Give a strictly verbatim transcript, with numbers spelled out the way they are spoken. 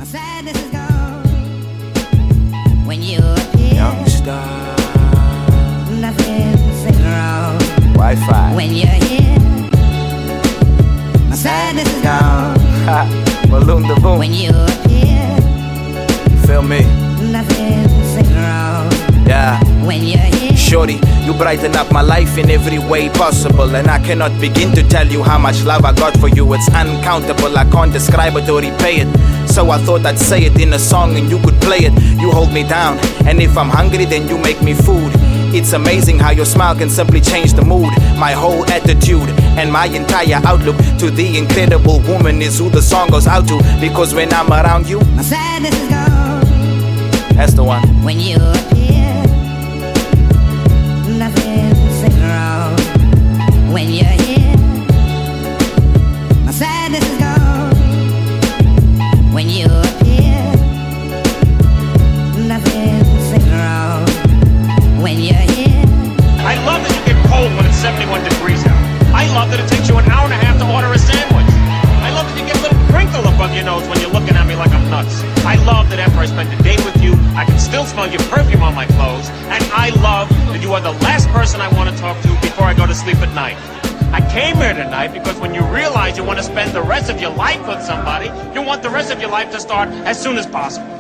sadness is gone. When you're here, Young star. nothing's wrong. Wi-Fi. When you're here, my sadness is gone. Ha. Balloon the boom. When you're here, Feel me? nothing's wrong. Yeah. When you're here, Shorty, you brighten up my life in every way possible, and I cannot begin to tell you how much love I got for you. It's uncountable, I can't describe it or repay it. So I thought I'd say it in a song and you could play it. You hold me down, and if I'm hungry then you make me food. It's amazing how your smile can simply change the mood. My whole attitude and my entire outlook to the incredible woman is who the song goes out to. Because when I'm around you, my sadness is gone. that's the one. When you're here, nothing's wrong. When you're here, my sadness is gone. When you're here, nothing's wrong. When you're here, I love that you get cold when it's seventy-one degrees out. I love that it takes you an hour and a half to order a sandwich. I love that you get a little crinkle above your nose when you're looking at me like I'm nuts. I love that after I spend the day with you, I can still smell your perfume on my clothes. And I love that you are the last person I want to talk to before I go to sleep at night. I came here tonight because when you realize you want to spend the rest of your life with somebody, you want the rest of your life to start as soon as possible.